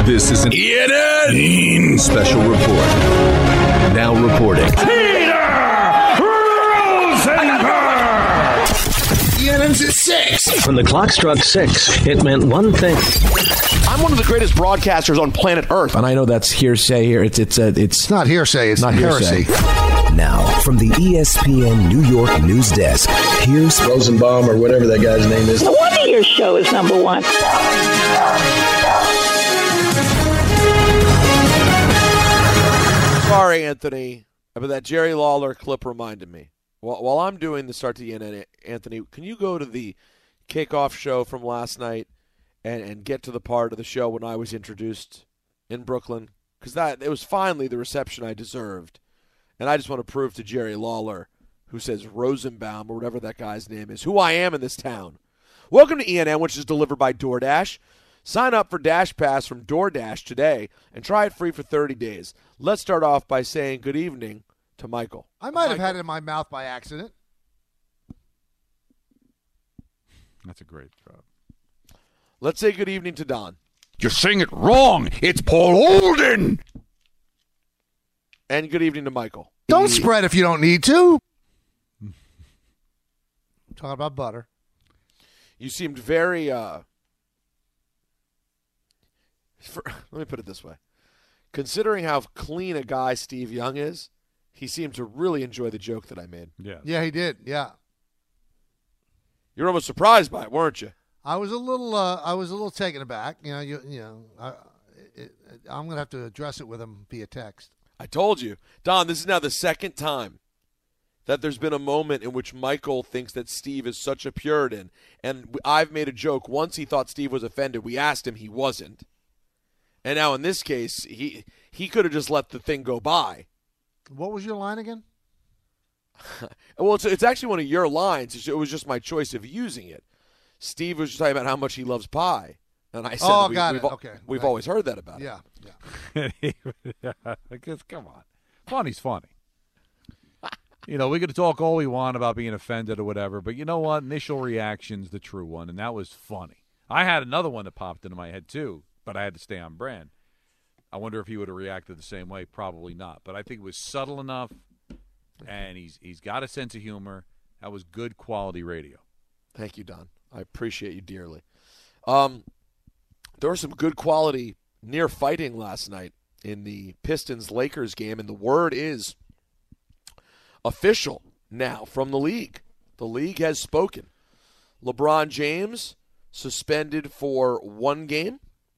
This is an ENN special report. Now reporting. Peter Rosenberg! ENN's at 6. When the clock struck 6, it meant one thing. I'm one of the greatest broadcasters on planet Earth. And I know that's hearsay here. It's not hearsay. It's not heresy. Hearsay. Now, from the ESPN New York news desk, here's Rosenbaum or whatever that guy's name is. No wonder your show is number one. Sorry, Anthony, but that Jerry Lawler clip reminded me. While I'm doing the start to the end, Anthony, can you go to the kickoff show from last night and get to the part of the show when I was introduced in Brooklyn? Because it was finally the reception I deserved. And I just want to prove to Jerry Lawler, who says Rosenbaum or whatever that guy's name is, who I am in this town. Welcome to ENN, which is delivered by DoorDash. Sign up for Dash Pass from DoorDash today and try it free for 30 days. Let's start off by saying good evening to Michael. I might have had it in my mouth by accident. That's a great job. Let's say good evening to Don. You're saying it wrong. It's Paul Holden. And good evening to Michael. Don't spread if you don't need to. Talking about butter. You seemed very, let me put it this way. Considering how clean a guy Steve Young is, he seemed to really enjoy the joke that I made. Yeah, he did. Yeah. You're almost surprised by it, weren't you? I was a little taken aback. I'm going to have to address it with him via text. I told you. Don, this is now the second time that there's been a moment in which Michael thinks that Steve is such a Puritan. And I've made a joke. Once he thought Steve was offended. We asked him. He wasn't. And now in this case, he could have just let the thing go by. What was your line again? Well, it's actually one of your lines. It was just my choice of using it. Steve was just talking about how much he loves pie. And I said, we've always heard that about him. Yeah. Come on. Funny's funny. We could talk all we want about being offended or whatever, but you know what? Initial reaction's the true one, and that was funny. I had another one that popped into my head, too, but I had to stay on brand. I wonder if he would have reacted the same way. Probably not. But I think it was subtle enough, and he's got a sense of humor. That was good quality radio. Thank you, Don. I appreciate you dearly. There was some good quality near fighting last night in the Pistons-Lakers game, and the word is official now from the league. The league has spoken. LeBron James suspended for 1 game.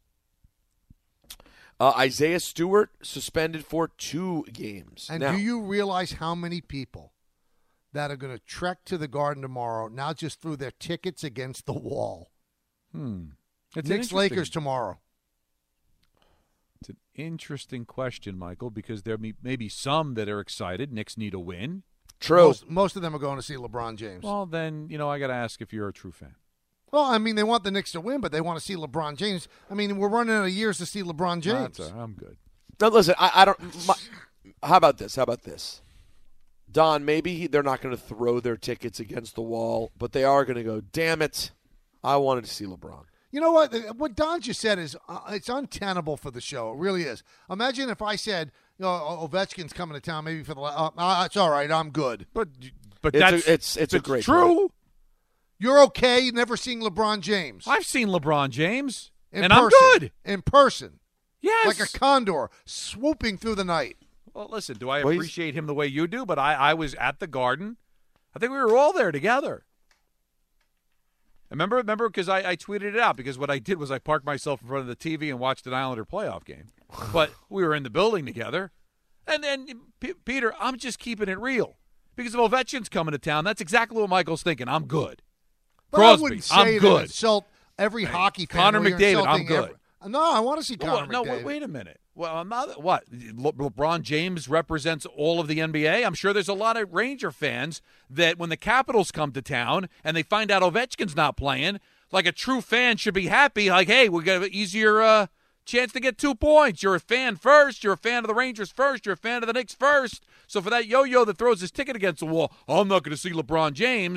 Isaiah Stewart suspended for 2 games. And do you realize how many people that are going to trek to the Garden tomorrow now just threw their tickets against the wall? Knicks Lakers tomorrow. It's an interesting question, Michael, because there may be some that are excited. Knicks need a win. True. Most of them are going to see LeBron James. Well, then, I got to ask if you're a true fan. Well, I mean, they want the Knicks to win, but they want to see LeBron James. I mean, we're running out of years to see LeBron James. I'm good. Now, listen, I don't how about this? Don, maybe they're not going to throw their tickets against the wall, but they are going to go, damn it, I wanted to see LeBron. You know what? What Don just said is it's untenable for the show. It really is. Imagine if I said, Ovechkin's coming to town maybe for the it's all right, I'm good. But it's a great true. Point. You're okay never seeing LeBron James. I've seen LeBron James, I'm good. In person. Yes. Like a condor swooping through the night. Well, listen, do I appreciate him the way you do? But I was at the Garden. I think we were all there together. Remember, because I tweeted it out, because what I did was I parked myself in front of the TV and watched an Islander playoff game. But we were in the building together. And then, Peter, I'm just keeping it real. Because if Ovechkin's coming to town, that's exactly what Michael's thinking. I'm good. But Crosby, I'm good. Insult every hockey fan. Connor McDavid, I'm good. No, I want to see Connor McDavid. No, wait a minute. Well, I'm not. What? LeBron James represents all of the NBA? I'm sure there's a lot of Ranger fans that when the Capitals come to town and they find out Ovechkin's not playing, like a true fan should be happy. Like, hey, we got an easier chance to get 2 points. You're a fan first. You're a fan of the Rangers first. You're a fan of the Knicks first. So for that yo-yo that throws his ticket against the wall, I'm not going to see LeBron James.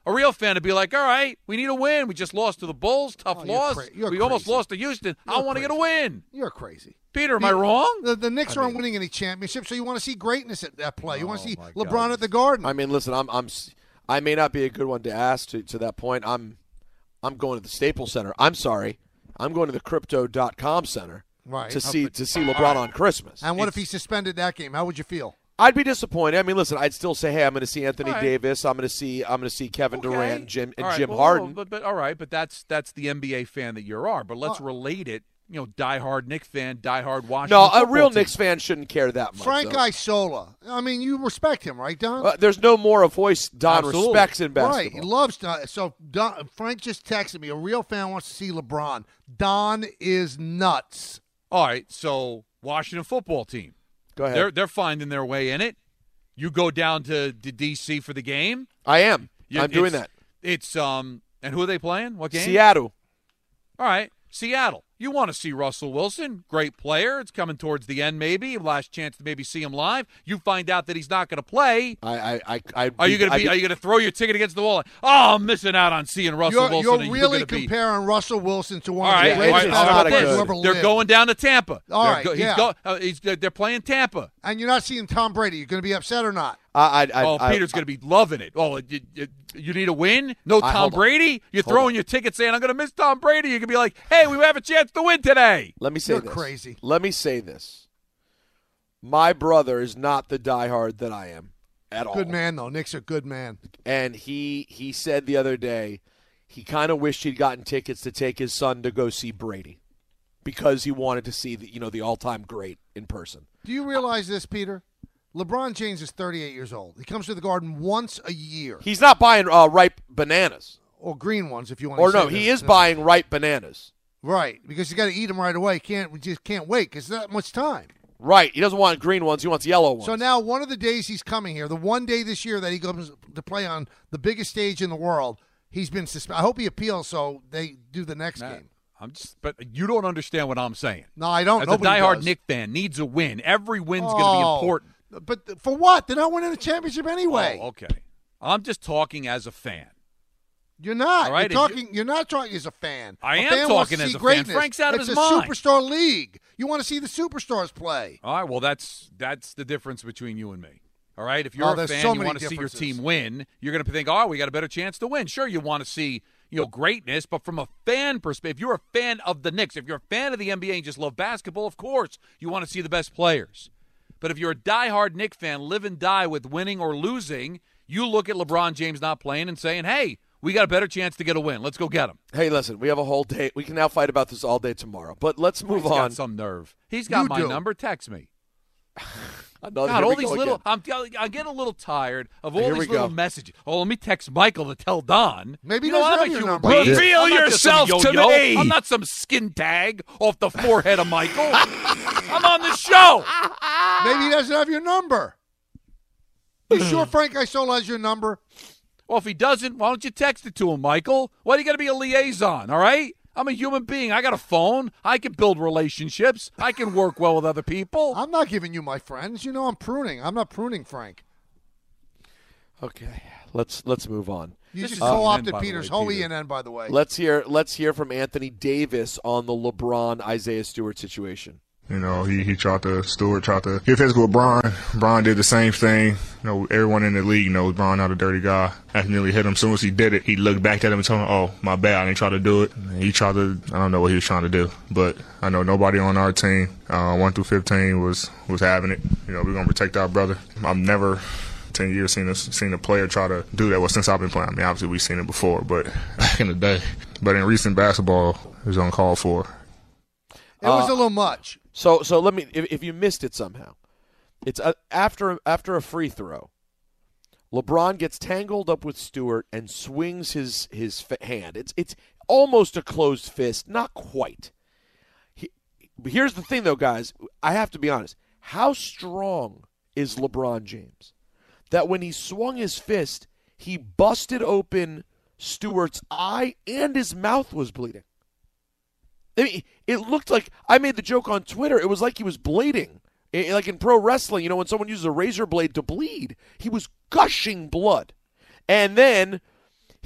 A real fan would be like, all right, we need a win. We just lost to the Bulls. Tough loss. We almost lost to Houston. I want to get a win. You're crazy. Peter, am I wrong? The Knicks aren't winning any championships, so you want to see greatness at that play. You want to see LeBron at the Garden. I mean, listen, I may not be a good one to ask to that point. I'm going to the Staples Center. I'm sorry. I'm going to the Crypto.com Center to see LeBron on Christmas. And what if he suspended that game? How would you feel? I'd be disappointed. I mean, listen, I'd still say, hey, I'm going to see Anthony Davis. I'm going to see Kevin Durant, Jim Harden. But all right, but that's the NBA fan that you are. But let's relate it. Diehard Knicks fan, diehard Washington. No, a real Knicks fan shouldn't care that much. Frank Isola. I mean, you respect him, right, Don? There's no more a voice Don respects in basketball. Right, he loves Don. So Frank just texted me. A real fan wants to see LeBron. Don is nuts. All right, so Washington football team. Go ahead. They're finding their way in it. You go down to D.C. for the game. I am. I'm doing that. It's and who are they playing? What game? Seattle. All right, Seattle. You want to see Russell Wilson, great player. It's coming towards the end, maybe last chance to maybe see him live. You find out that he's not going to play. Are you going to throw your ticket against the wall? Oh, I'm missing out on seeing Russell Wilson. You're really comparing Russell Wilson to one of the greatest who ever lived. They're going down to Tampa. All right, they're playing Tampa. And you're not seeing Tom Brady. You're going to be upset or not? Peter's going to be loving it. Oh, you need a win? No Tom Brady? You're throwing your ticket saying, I'm going to miss Tom Brady. You can be like, hey, we have a chance to win today. Let me say this. You're crazy. Let me say this. My brother is not the diehard that I am at all. Good man, though. Nick's a good man. And he said the other day he kind of wished he'd gotten tickets to take his son to go see Brady because he wanted to see the all-time great in person. Do you realize this, Peter? LeBron James is 38 years old. He comes to the Garden once a year. He's not buying ripe bananas. Or green ones, if you want to say. Or no, he is buying ripe bananas. Right, because you got to eat them right away. We just can't wait because there's not much time. Right, he doesn't want green ones. He wants yellow ones. So now one of the days he's coming here, the one day this year that he comes to play on the biggest stage in the world, he's been suspended. I hope he appeals so they do the next game. But you don't understand what I'm saying. No, I don't. As a diehard Knicks fan, needs a win. Every win's going to be important. But for what? They're not winning a championship anyway. Oh, okay. I'm just talking as a fan. You're not. Right, you're not talking as a fan. I am talking as a fan. Frank's out of his mind. It's a superstar league. You want to see the superstars play. All right, well, that's the difference between you and me. All right? If you're a fan, you want to see your team win, you're going to think, we got a better chance to win. Sure, you want to see greatness, but from a fan perspective, if you're a fan of the Knicks, if you're a fan of the NBA and just love basketball, of course, you want to see the best players. But if you're a diehard Knicks fan, live and die with winning or losing, you look at LeBron James not playing and saying, hey, we got a better chance to get a win. Let's go get him. Hey, listen, we have a whole day. We can now fight about this all day tomorrow. But let's move on. He's got some nerve. He's got my number. Text me. God, all these little. I'm getting a little tired of all these little messages. Oh, let me text Michael to tell Don. Maybe I'm a human being. Reveal yourself to me. I'm not some skin tag off the forehead of Michael. I'm on the show. Maybe he doesn't have your number. You sure Frank Isola has your number? Well, if he doesn't, why don't you text it to him, Michael? Why do you got to be a liaison, all right? I'm a human being. I got a phone. I can build relationships. I can work well with other people. I'm not giving you my friends. You know I'm pruning. I'm not pruning, Frank. Okay, let's move on. You just co-opted Peter's whole ENN, by the way. Let's hear from Anthony Davis on the LeBron Isaiah Stewart situation. He tried to get physical with Bron. Bron did the same thing. Everyone in the league knows Bron not a dirty guy. Accidentally hit him. As soon as he did it, he looked back at him and told him, oh, my bad, I didn't try to do it. I don't know what he was trying to do. But I know nobody on our team, 1 through 15, was having it. We're going to protect our brother. I've never 10 years seen a player try to do that. Well, since I've been playing. I mean, obviously we've seen it before, but back in the day. But in recent basketball, it was uncalled for. It was a little much. So let me, if you missed it somehow, it's after a free throw, LeBron gets tangled up with Stewart and swings his hand. It's almost a closed fist, not quite. Here's the thing, though, guys. I have to be honest. How strong is LeBron James that when he swung his fist, he busted open Stewart's eye and his mouth was bleeding? I mean, it looked like, I made the joke on Twitter, it was like he was bleeding. Like in pro wrestling, when someone uses a razor blade to bleed, he was gushing blood. And then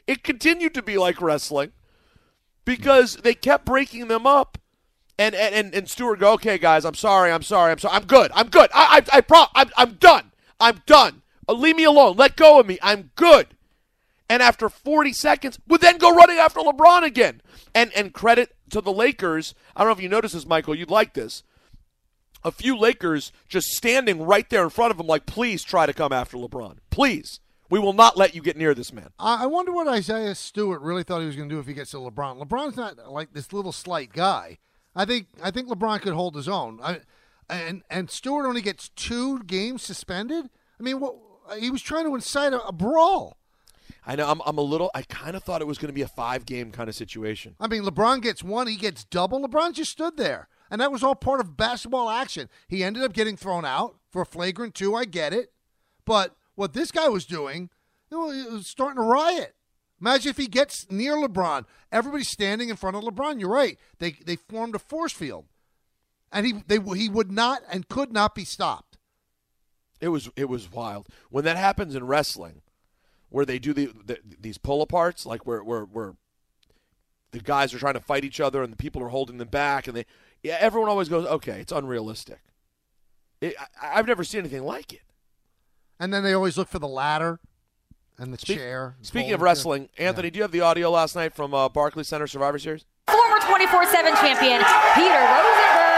It continued to be like wrestling because they kept breaking them up. And Stewart go, okay, guys, I'm sorry. I'm good. I'm done. I'm done. Leave me alone. Let go of me. I'm good. And after 40 seconds, would then go running after LeBron again. And credit to the Lakers. I don't know if you noticed this, Michael. You'd like this. A few Lakers just standing right there in front of him like, please try to come after LeBron. Please. We will not let you get near this man. I wonder what Isaiah Stewart really thought he was going to do if he gets to LeBron. LeBron's not like this little slight guy. I think LeBron could hold his own. And Stewart only gets 2 games suspended? I mean, he was trying to incite a brawl. I know. I kind of thought it was going to be a 5-game kind of situation. I mean, LeBron gets 1, he gets double. LeBron just stood there. And that was all part of basketball action. He ended up getting thrown out for a flagrant 2. I get it. But what this guy was doing, he was starting to riot. Imagine if he gets near LeBron. Everybody's standing in front of LeBron. You're right. They formed a force field. And he would not and could not be stopped. It was wild. When that happens in wrestling, where they do these pull-aparts, like where the guys are trying to fight each other and the people are holding them back, and everyone always goes, okay, it's unrealistic. I've never seen anything like it. And then they always look for the ladder and the chair. Speaking of wrestling, Anthony, do you have the audio last night from Barclays Center Survivor Series? Former 24/7 champion Peter Rosenberg.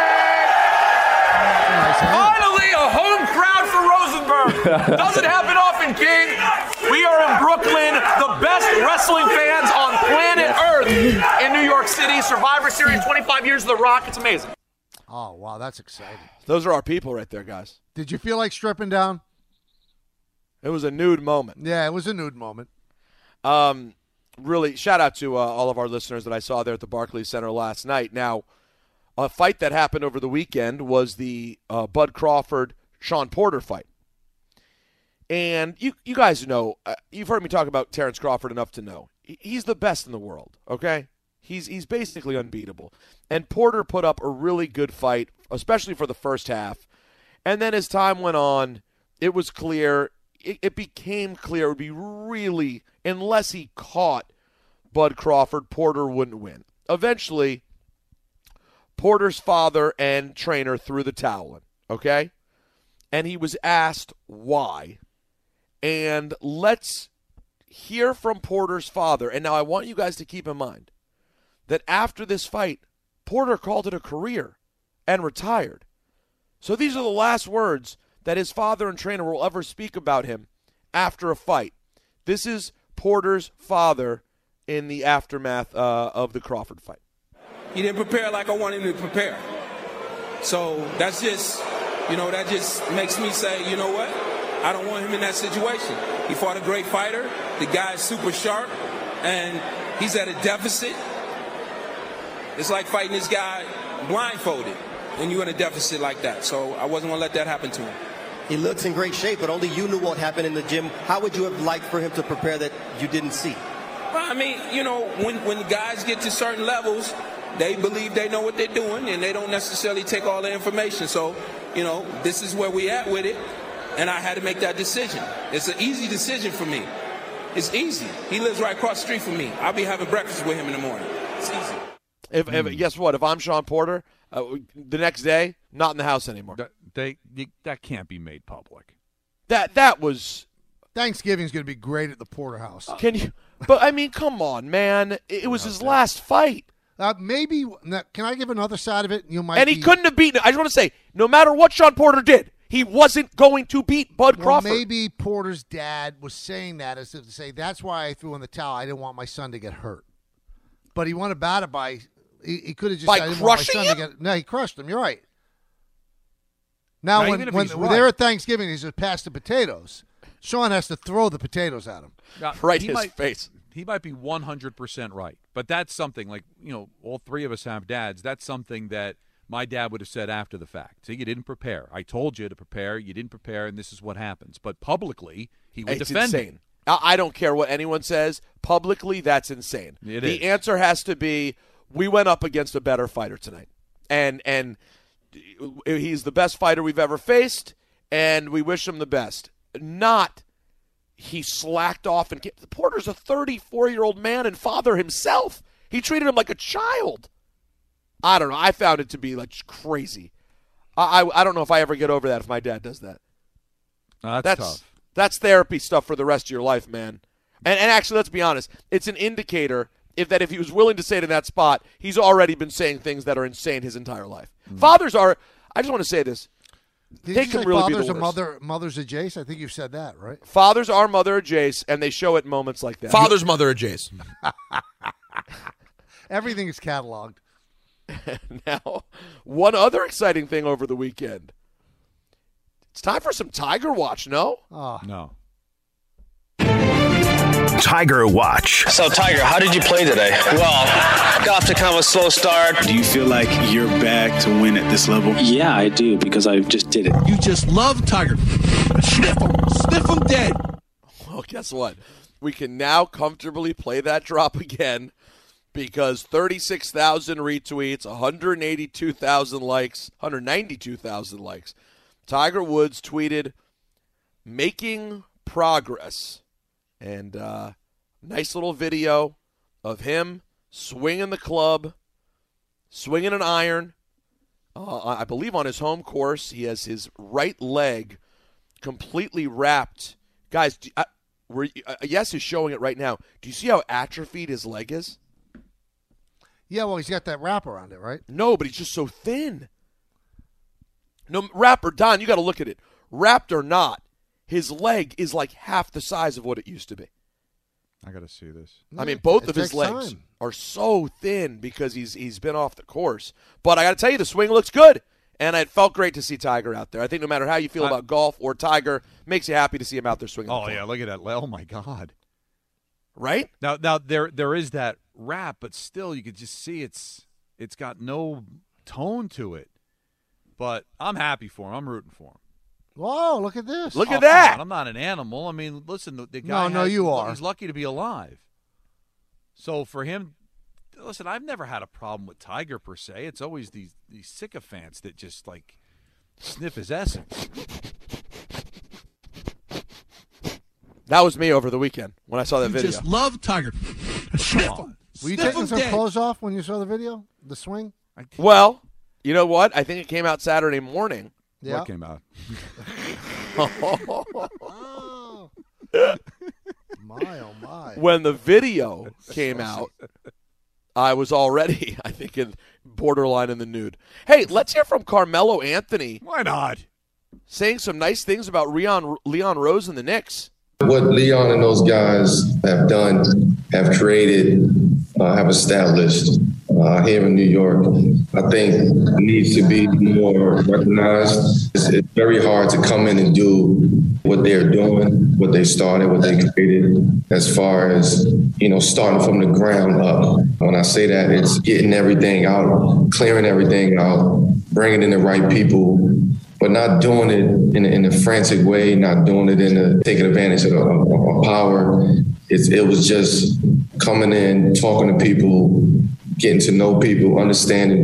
Finally, a home crowd for Rosenberg. Doesn't happen often, King. We are in Brooklyn, the best wrestling fans on planet Earth in New York City. Survivor Series, 25 years of The Rock. It's amazing. Oh, wow, that's exciting. Those are our people right there, guys. Did you feel like stripping down? It was a nude moment. Yeah, it was a nude moment. Really, shout out to all of our listeners that I saw there at the Barclays Center last night. Now, a fight that happened over the weekend was the Bud Crawford-Sean Porter fight. And you guys know, you've heard me talk about Terrence Crawford enough to know. He's the best in the world, okay? He's basically unbeatable. And Porter put up a really good fight, especially for the first half. And then as time went on, it was clear, it became clear it would be really, unless he caught Bud Crawford, Porter wouldn't win. Eventually, Porter's father and trainer threw the towel in, okay? And he was asked why. And let's hear from Porter's father. And now I want you guys to keep in mind that after this fight, Porter called it a career and retired. So these are the last words that his father and trainer will ever speak about him after a fight. This is Porter's father in the aftermath of the Crawford fight. He didn't prepare like I wanted him to prepare. So that's just, that just makes me say, you know what? I don't want him in that situation. He fought a great fighter. The guy's super sharp, and he's at a deficit. It's like fighting this guy blindfolded, and you're in a deficit like that. So I wasn't going to let that happen to him. He looks in great shape, but only you knew what happened in the gym. How would you have liked for him to prepare that you didn't see? Well, I mean, when guys get to certain levels, they believe they know what they're doing, and they don't necessarily take all the information. So, this is where we at with it, and I had to make that decision. It's an easy decision for me. It's easy. He lives right across the street from me. I'll be having breakfast with him in the morning. It's easy. If guess what? If I'm Sean Porter, the next day, not in the house anymore. That can't be made public. That was Thanksgiving's going to be great at the Porter house. Can you? But I mean, come on, man! It was his last fight. Maybe. Can I give another side of it? He couldn't have beaten. I just want to say, no matter what Sean Porter did, he wasn't going to beat Bud Crawford. Maybe Porter's dad was saying that as if to say, that's why I threw in the towel. I didn't want my son to get hurt. But he went about it by. He could have just by said, I didn't crushing want my son him? to get. No, he crushed him. You're right. Now, when they're at Thanksgiving, he's just pass the potatoes. Sean has to throw the potatoes at him. Right in his face. He might be 100% right. But that's something like, all three of us have dads. That's something that my dad would have said after the fact. See, you didn't prepare. I told you to prepare. You didn't prepare, and this is what happens. But publicly, he would defend insane. I don't care what anyone says. Publicly, that's insane. The answer has to be, we went up against a better fighter tonight. And he's the best fighter we've ever faced, and we wish him the best. Not he slacked off. And Porter's a 34-year-old man and father himself. He treated him like a child. I don't know. I found it to be like crazy. I don't know if I ever get over that if my dad does that. That's tough. That's therapy stuff for the rest of your life, man. And actually, let's be honest. It's an indicator if he was willing to say it in that spot, he's already been saying things that are insane his entire life. Fathers are, I just want to say this. They can really be the worst. Mother's a Jace? I think you've said that, right? Fathers are mother of Jace, and they show it in moments like that. Father's mother of Jace. Everything is cataloged. Now, one other exciting thing over the weekend. It's time for some Tiger Watch, no? Oh. No. Tiger Watch. So, Tiger, how did you play today? Well, got off to kind of a slow start. Do you feel like you're back to win at this level? Yeah, I do, because I just did it. You just love Tiger. Sniff him. Sniff him dead. Well, guess what? We can now comfortably play that drop again because 36,000 retweets, 192,000 likes, 192,000 likes. Tiger Woods tweeted, "Making progress." And nice little video of him swinging the club, swinging an iron. I believe on his home course, he has his right leg completely wrapped. Guys, Yes is showing it right now. Do you see how atrophied his leg is? Yeah, well, he's got that wrap around it, right? No, but he's just so thin. No, wrap or Don, you got to look at it. Wrapped or not, his leg is like half the size of what it used to be. I got to see this. I mean, both of his legs are so thin because he's been off the course. But I got to tell you, the swing looks good, and it felt great to see Tiger out there. I think no matter how you feel about golf or Tiger, makes you happy to see him out there swinging. Oh yeah, look at that! Oh my God! Right now there is that wrap, but still you could just see it's got no tone to it. But I'm happy for him. I'm rooting for him. Whoa, look at this. Look at that. I'm not an animal. I mean, listen, the guy No, you are. He's lucky to be alive. So for him, listen, I've never had a problem with Tiger per se. It's always these sycophants that just like sniff his essence. That was me over the weekend when I saw that video. Just love Tiger. Were you taking some clothes off when you saw the video? The swing? Well, you know what? I think it came out Saturday morning. Yeah. What came out? My, oh, my. When the video came out, I was already, I think, in borderline in the nude. Hey, let's hear from Carmelo Anthony. Why not? Saying some nice things about Leon Rose and the Knicks. What Leon and those guys have done, have created, have established here in New York, I think needs to be more recognized. It's very hard to come in and do what they're doing, what they started, what they created, as far as, starting from the ground up. When I say that, it's getting everything out, clearing everything out, bringing in the right people, but not doing it in a frantic way, not doing it taking advantage of power. It was just coming in, talking to people, getting to know people, understanding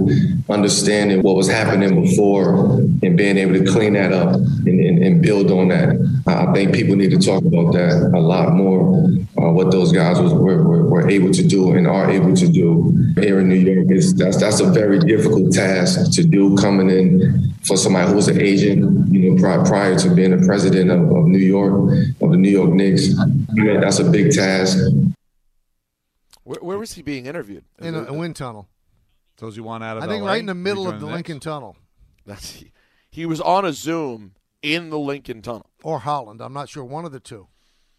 what was happening before, and being able to clean that up and build on that. I think people need to talk about that a lot more, what those guys were able to do and are able to do here in New York. That's a very difficult task to do, coming in for somebody who's an agent, prior to being the president of New York, of the New York Knicks. That's a big task. Where was he being interviewed? In a wind tunnel. Those you want out of I think LA? right in the middle You of the join Lincoln Tunnel. He was on a Zoom in the Lincoln Tunnel. Or Holland. I'm not sure. One of the two.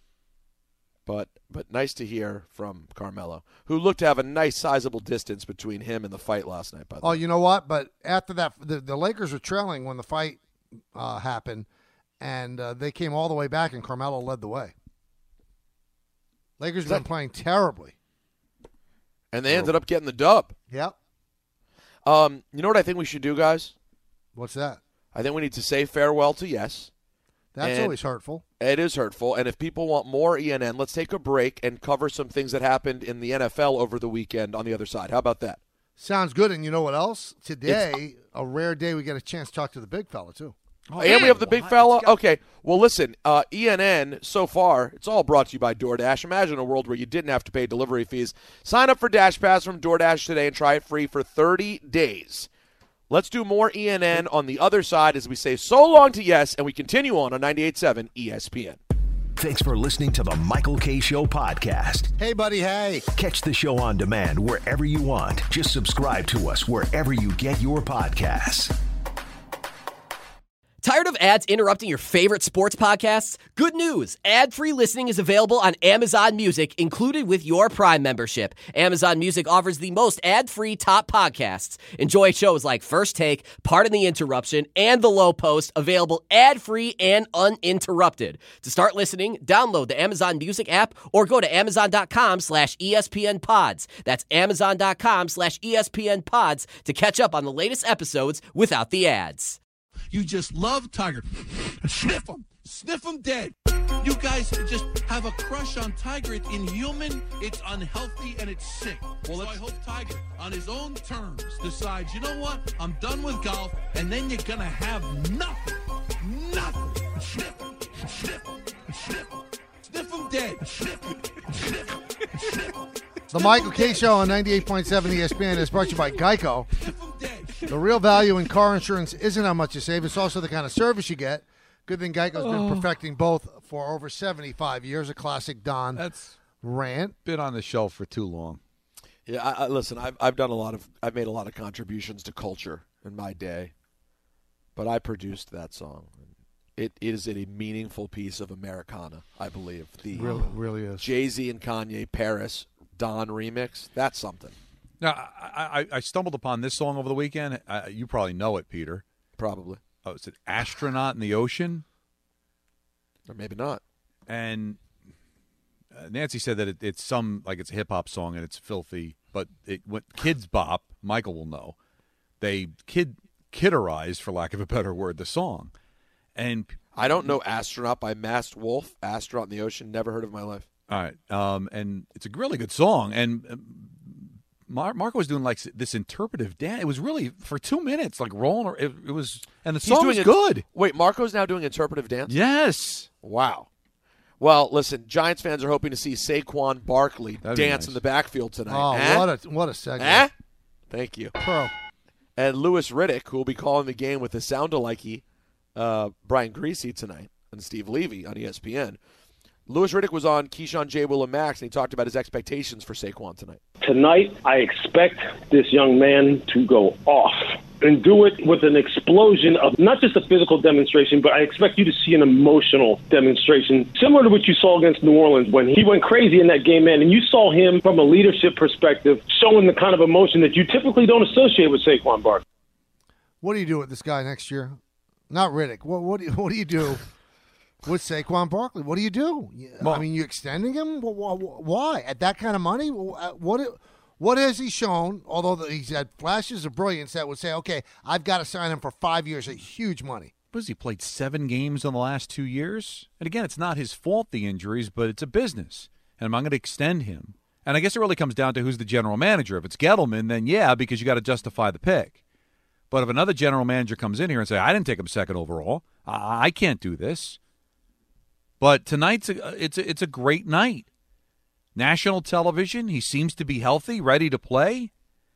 But nice to hear from Carmelo, who looked to have a nice sizable distance between him and the fight last night, by the way. Oh, you know what? But after that, the Lakers were trailing when the fight happened, and they came all the way back, and Carmelo led the way. Lakers have been playing terribly. And they ended up getting the dub. Yep. You know what I think we should do, guys? What's that? I think we need to say farewell to Yes. That's always hurtful. It is hurtful. And if people want more ENN, let's take a break and cover some things that happened in the NFL over the weekend on the other side. How about that? Sounds good. And you know what else? Today, a rare day, we get a chance to talk to the big fella, too. And we have the big fella. Okay. Well, listen, ENN, so far, it's all brought to you by DoorDash. Imagine a world where you didn't have to pay delivery fees. Sign up for Dash Pass from DoorDash today and try it free for 30 days. Let's do more ENN on the other side as we say so long to Yes, and we continue on 98.7 ESPN. Thanks for listening to the Michael Kay Show podcast. Hey, buddy, hey. Catch the show on demand wherever you want. Just subscribe to us wherever you get your podcasts. Tired of ads interrupting your favorite sports podcasts? Good news. Ad-free listening is available on Amazon Music, included with your Prime membership. Amazon Music offers the most ad-free top podcasts. Enjoy shows like First Take, Pardon the Interruption, and The Low Post, available ad-free and uninterrupted. To start listening, download the Amazon Music app or go to amazon.com/ESPN Pods. That's amazon.com/ESPN Pods to catch up on the latest episodes without the ads. You just love Tiger. Sniff him. Sniff him dead. You guys just have a crush on Tiger. It's inhuman, it's unhealthy, and it's sick. Well, I hope Tiger, on his own terms, decides, you know what? I'm done with golf, and then you're going to have nothing. Nothing. Sniff him. Sniff him. Sniff him. Sniff him dead. Sniff him. Sniff him. Sniff him. The Michael Kay Show on 98.7 ESPN is brought to you by Geico. The real value in car insurance isn't how much you save. It's also the kind of service you get. Good thing Geico's been perfecting both for over 75 years. A classic Don rant. Been on the shelf for too long. Yeah, listen, I've made a lot of contributions to culture in my day, but I produced that song. It is a meaningful piece of Americana, I believe. The really is. Jay-Z and Kanye Paris Don remix. That's something. Now, I stumbled upon this song over the weekend. You probably know it, Peter. Probably. Oh, is it Astronaut in the Ocean? Or maybe not. And Nancy said that it's it's a hip-hop song and it's filthy, but when Kids Bop, Michael will know, they kidderized, for lack of a better word, the song. And I don't know Astronaut by Masked Wolf. Astronaut in the Ocean, never heard of in my life. All right. And it's a really good song. And Marco was doing like this interpretive dance. It was really for 2 minutes, like rolling. It was, and the song was good. Wait, Marco's now doing interpretive dance? Yes. Wow. Well, listen, Giants fans are hoping to see Saquon Barkley dance in the backfield tonight. Oh, what a segment. Thank you. Pro. And Louis Riddick, who will be calling the game with the sound-alike Brian Greasy tonight, and Steve Levy on ESPN. Louis Riddick was on Keyshawn, J. Will, and Max, and he talked about his expectations for Saquon tonight. Tonight, I expect this young man to go off and do it with an explosion of not just a physical demonstration, but I expect you to see an emotional demonstration, similar to what you saw against New Orleans when he went crazy in that game, man, and you saw him from a leadership perspective showing the kind of emotion that you typically don't associate with Saquon Barkley. What do you do with this guy next year? Not Riddick. What do you do with Saquon Barkley? What do you do? I mean, you extending him? Why? At that kind of money? What has he shown, although he's had flashes of brilliance that would say, okay, I've got to sign him for 5 years at huge money? What has he played 7 games in the last 2 years? And again, it's not his fault, the injuries, but it's a business. And I'm going to extend him. And I guess it really comes down to who's the general manager. If it's Gettleman, then yeah, because you got to justify the pick. But if another general manager comes in here and say, I didn't take him second overall, I can't do this. But tonight's it's a great night. National television, he seems to be healthy, ready to play.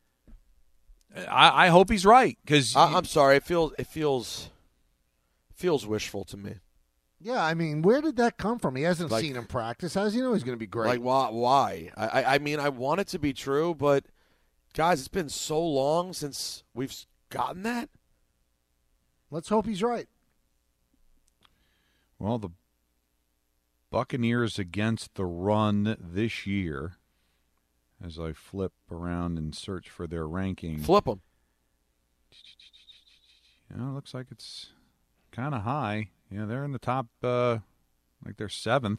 I hope he's right, because I'm sorry, it feels wishful to me. Yeah, I mean, where did that come from? He hasn't seen him practice. How does he know he's going to be great? Like, why? I mean, I want it to be true, but guys, it's been so long since we've gotten that. Let's hope he's right. Well, the Buccaneers against the run this year, as I flip around and search for their ranking. Flip them. It looks like it's kind of high. Yeah, they're in the top, like they're 7th.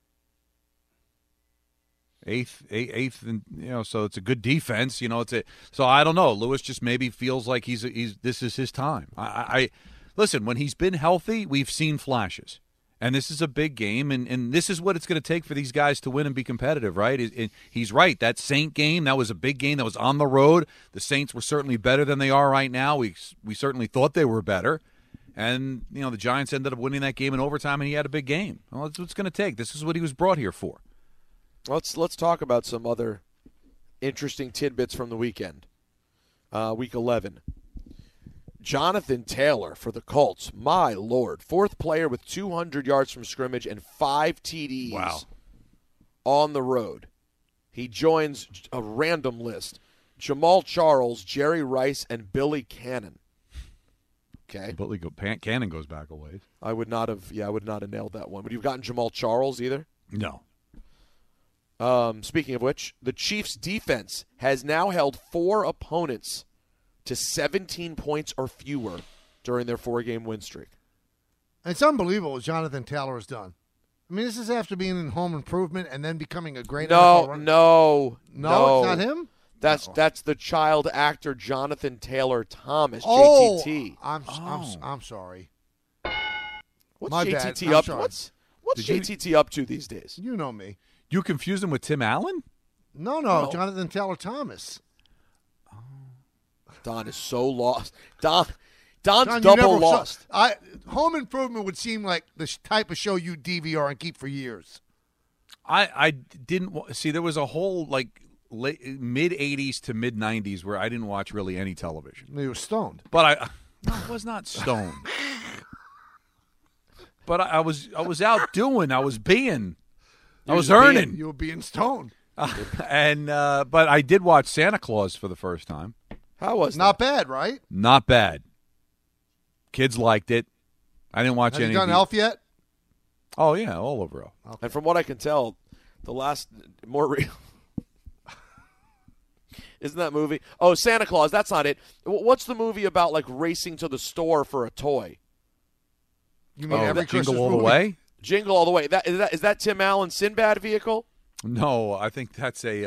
8th, and so it's a good defense. So I don't know. Lewis just maybe feels like he's this is his time. I listen, when he's been healthy, we've seen flashes. And this is a big game, and this is what it's going to take for these guys to win and be competitive, right? He's right. That Saint game, that was a big game that was on the road. The Saints were certainly better than they are right now. We certainly thought they were better. And, the Giants ended up winning that game in overtime, and he had a big game. Well, that's what it's going to take. This is what he was brought here for. Let's talk about some other interesting tidbits from the weekend. Week 11. Jonathan Taylor for the Colts. My Lord. 4th player with 200 yards from scrimmage and 5 TDs on the road. He joins a random list. Jamal Charles, Jerry Rice, and Billy Cannon. Okay. Billy Cannon goes back a ways. I would not have nailed that one. Would you have gotten Jamal Charles either? No. Speaking of which, the Chiefs' defense has now held 4 opponents to 17 points or fewer during their 4-game win streak. It's unbelievable what Jonathan Taylor has done. I mean, this is after being in Home Improvement and then becoming a great NFL runner. No, it's not him? That's the child actor Jonathan Taylor Thomas, Oh, JTT. I'm sorry. What's My JTT bad. up? Sorry. What's JTT up to these days? You know me. You confused him with Tim Allen? No, Jonathan Taylor Thomas. Don is so lost. Don's John, double lost. Home Improvement would seem like the type of show you DVR and keep for years. I didn't see. There was a whole mid '80s to mid '90s where I didn't watch really any television. You were stoned, but I was not stoned. But I was out doing. I was being. I was earning. You were being stoned. But I did watch Santa Claus for the first time. How was not bad, right? Not bad. Kids liked it. I didn't watch any. Have you done Elf yet? Oh yeah, all over. Okay. And from what I can tell, the last more real. Isn't that movie? Oh, Santa Claus. That's not it. What's the movie about, like racing to the store for a toy? You mean every Jingle Christmas All the movie? Way? Jingle All the Way. Is that Tim Allen's Sinbad vehicle? No, I think that's a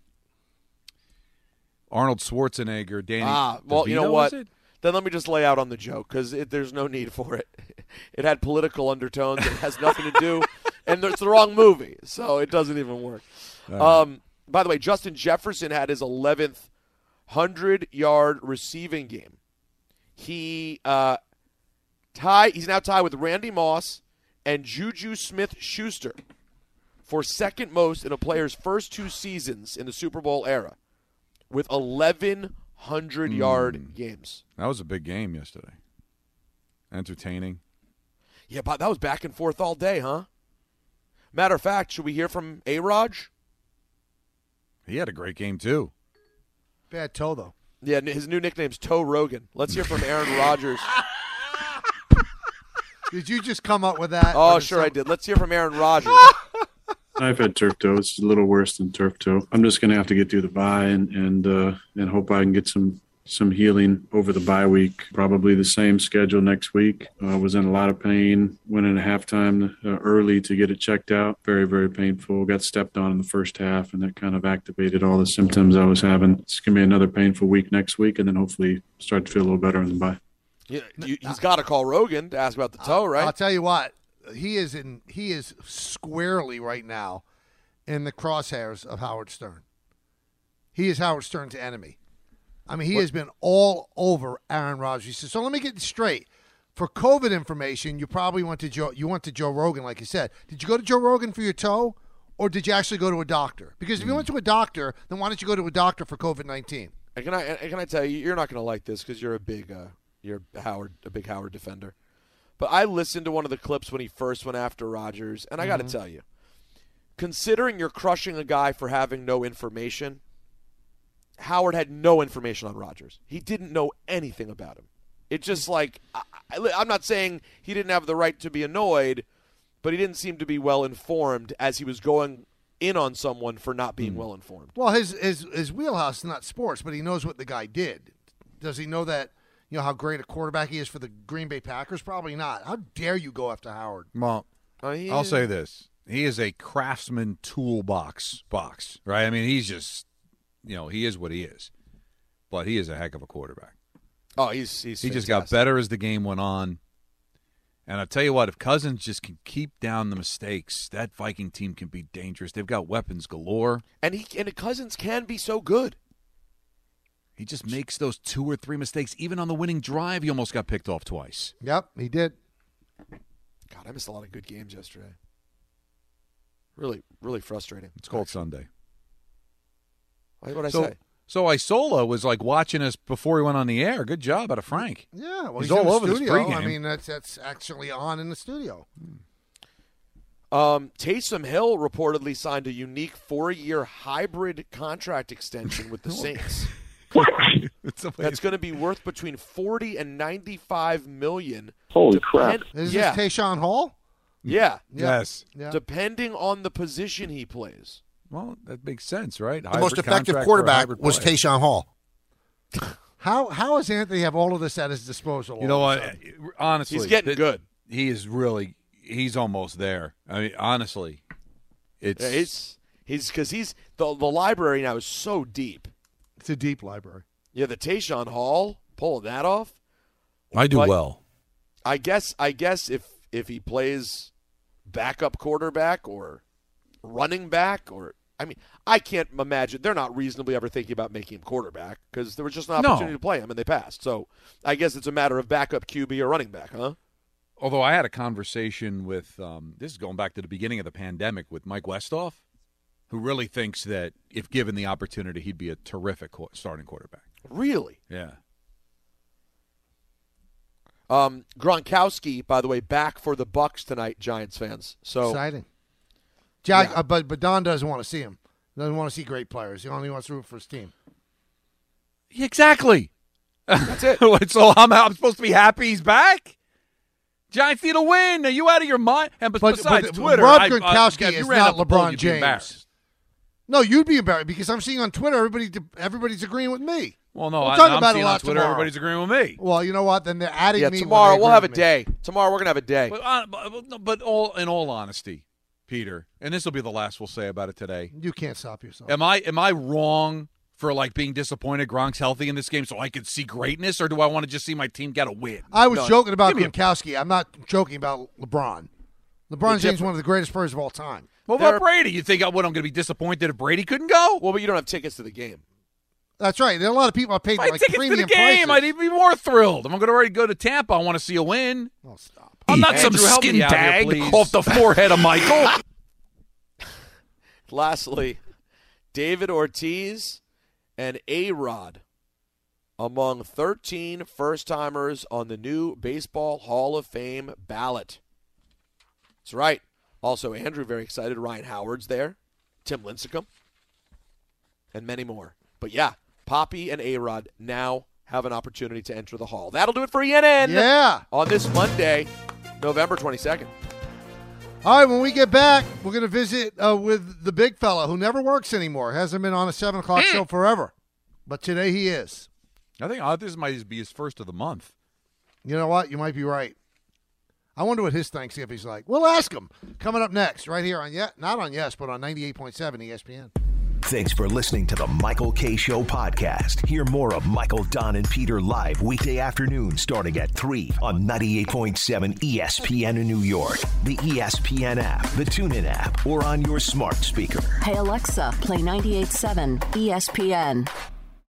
Arnold Schwarzenegger. Danny. Well, you know DeVito, what? was it? Then let me just lay out on the joke because there's no need for it. It had political undertones. It has nothing to do, and it's the wrong movie, so it doesn't even work. By the way, Justin Jefferson had his 11th 100-yard receiving game. He's now tied with Randy Moss and Juju Smith-Schuster for second most in a player's first 2 seasons in the Super Bowl era, with 11 100-yard games. That was a big game yesterday. Entertaining. Yeah, but that was back and forth all day, huh? Matter of fact, should we hear from A-Raj? He had a great game, too. Bad toe, though. Yeah, his new nickname's Toe Rogan. Let's hear from Aaron Rodgers. Did you just come up with that? Oh, sure I did. Let's hear from Aaron Rodgers. I've had turf toe. It's a little worse than turf toe. I'm just going to have to get through the bye and hope I can get some healing over the bye week. Probably the same schedule next week. Was in a lot of pain. Went in at halftime early to get it checked out. Very, very painful. Got stepped on in the first half, and that kind of activated all the symptoms I was having. It's going to be another painful week next week, and then hopefully start to feel a little better in the bye. Yeah, he's got to call Rogan to ask about the toe, right? I'll tell you what. He is squarely right now in the crosshairs of Howard Stern. He is Howard Stern's enemy. I mean, he has been all over Aaron Rodgers. He says, so let me get this straight. For COVID information, you probably went to Joe Rogan, like you said. Did you go to Joe Rogan for your toe, or did you actually go to a doctor? Because if you went to a doctor, then why don't you go to a doctor for COVID-19? And can I tell you, you're not going to like this because you're a big Howard defender. But I listened to one of the clips when he first went after Rodgers, and I got to tell you, considering you're crushing a guy for having no information, Howard had no information on Rodgers. He didn't know anything about him. It's just like, I'm not saying he didn't have the right to be annoyed, but he didn't seem to be well informed as he was going in on someone for not being well informed. Well, his wheelhouse is not sports, but he knows what the guy did. Does he know that? You know how great a quarterback he is for the Green Bay Packers? Probably not. How dare you go after Howard? Well, I'll say this. He is a craftsman toolbox, right? I mean, he's just, he is what he is. But he is a heck of a quarterback. Oh, he just got better as the game went on. And I'll tell you what, if Cousins just can keep down the mistakes, that Viking team can be dangerous. They've got weapons galore. And Cousins can be so good. He just makes those 2 or 3 mistakes. Even on the winning drive, he almost got picked off twice. Yep, he did. God, I missed a lot of good games yesterday. Really, really frustrating. It's called Sunday. What did I say? So Isola was like watching us before he went on the air. Good job out of Frank. Yeah, well, he's all all in over the this studio. pregame. I mean, that's actually on in the studio. Taysom Hill reportedly signed a unique 4-year hybrid contract extension with the Saints. That's going to be worth between $40 and $95 million. Holy crap! Is this Tayshaun Hall? Yeah. Yes. Yeah. Depending on the position he plays. Well, that makes sense, right? The most effective quarterback was Tayshaun Hall. How does Anthony have all of this at his disposal? You know what? Honestly, he's getting good. He is really. He's almost there. I mean, honestly, he's because the library now is so deep. It's a deep library. Yeah, the Tayshaun Hall, pulling that off. I do well. I guess if he plays backup quarterback or running back I can't imagine. They're not reasonably ever thinking about making him quarterback because there was just an opportunity to play him and they passed. So I guess it's a matter of backup QB or running back, huh? Although I had a conversation with, this is going back to the beginning of the pandemic, with Mike Westhoff, who really thinks that if given the opportunity, he'd be a terrific starting quarterback. Really? Yeah. Gronkowski, by the way, back for the Bucs tonight, Giants fans. So exciting. Jack, but Don doesn't want to see him. Doesn't want to see great players. He only wants to root for his team. Exactly. That's it. So I'm supposed to be happy he's back? Giants need a win. Are you out of your mind? And besides Twitter, Rob Gronkowski is not LeBron you'd James. No, you'd be embarrassed because I'm seeing on Twitter everybody's agreeing with me. Well, no, we'll talk about seeing it on Twitter. tomorrow. Everybody's agreeing with me. Well, you know what? Then they're adding me. Tomorrow we'll have a day. Tomorrow we're gonna have a day. But in all honesty, Peter, and this will be the last we'll say about it today. You can't stop yourself. Am I wrong for being disappointed Gronk's healthy in this game so I could see greatness, or do I want to just see my team get a win? I was joking about Gronkowski. I'm not joking about LeBron. LeBron James is one of the greatest players of all time. Well, about Brady, you think I'm going to be disappointed if Brady couldn't go? Well, but you don't have tickets to the game. That's right. There are a lot of people that paid tickets premium to the game. prices. I'd even be more thrilled. If I'm going to already go to Tampa, I want to see a win. Oh, stop. I'm not Andrew, some skin bag off the forehead of Michael. Lastly, David Ortiz and A-Rod among 13 first-timers on the new Baseball Hall of Fame ballot. That's right. Also, Andrew, very excited. Ryan Howard's there. Tim Lincecum. And many more. But yeah, Poppy and A-Rod now have an opportunity to enter the Hall. That'll do it for ENN on this Monday, November 22nd. All right, when we get back, we're going to visit with the big fella who never works anymore. Hasn't been on a 7 o'clock show forever. But today he is. I think this might be his first of the month. You know what? You might be right. I wonder what his Thanksgiving's like. We'll ask him. Coming up next, right here on not on Yes, but on 98.7 ESPN. Thanks for listening to the Michael K. Show podcast. Hear more of Michael, Don, and Peter live weekday afternoons starting at 3 on 98.7 ESPN in New York, the ESPN app, the TuneIn app, or on your smart speaker. Hey, Alexa, play 98.7 ESPN.